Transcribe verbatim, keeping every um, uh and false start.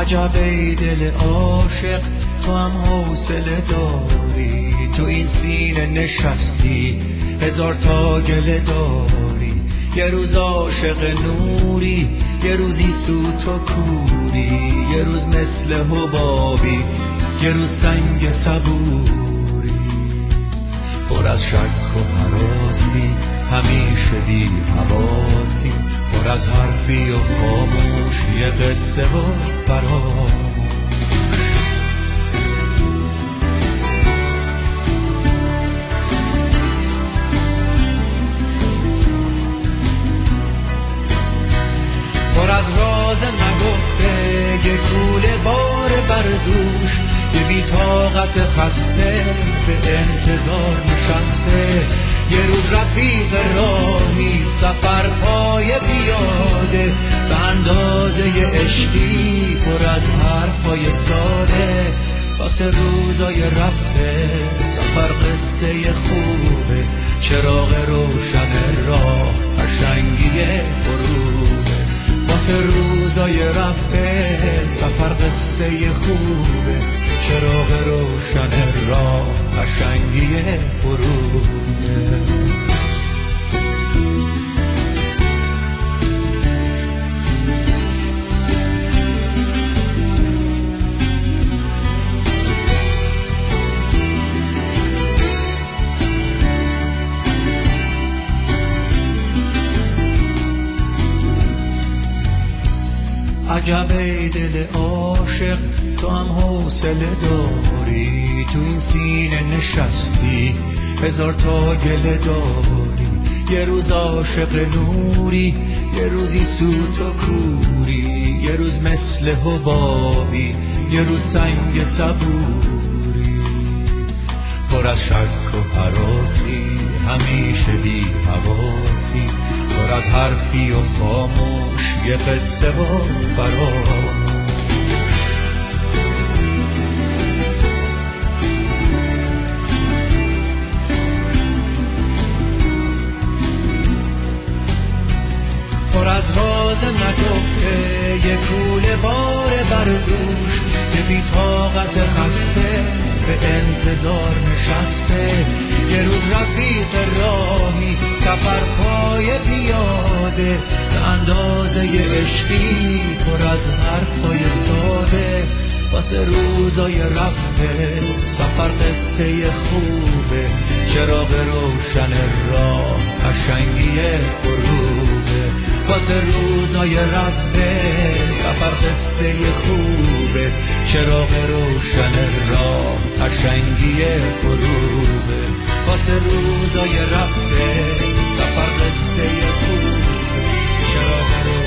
عجب ای دل عاشق تو هم حوصله داری، تو این سینه نشستی هزار تا گله داری. یه روز عاشق نوری، یه روزی سوت و کوری، یه روز مثل حبابی، یه روز سنگ صبوری. پر از شک و هراسی، همیشه بی حواسی، پر از حرفی و خاموش، یه قصه و فراموش. پر از راز نگفته، یه کوله بار بردوش، یه بی طاقت خسته به انتظار نشسته. یه روز رفیق راهی، سفر پای پیاده، به اندازه عشقی پر از حرفای ساده. واسه روزای رفته سفر قصه خوبه، چراغ روشن راه قشنگی غروبه. واسه روزای رفته سفر قصه خوبه، چراغ روشن راه قشنگی غروبه. عجب ای دل عاشق تو هم حوصله داری، تو این سینه نشستی هزار تا گله داری. یه روز عاشق نوری، یه روزی سوت و کوری، یه روز مثل حبابی، یه روز سنگ صبوری. پر از شک و هراسی، همیشه بی حواسی، پر از حرفی و خاموش، یه قصه و فراموش. پر از راز نگفته، یه کوله بار بردوش، یه بی طاقت خسته به انتظار نشسته. یه روز رفیق راهی، سفر پای پیاده، به اندازه عشقی پر از حرفای ساده. واسه روزای رفته سفر قصه خوبه، چراغ روشن راه قشنگی غروبه. واسه روزای رفته سفر قصه خوبه، چراغ روشن راه قشنگی غروبه. واسه روزای رفته سفر قصه خوبه، چراغ روشن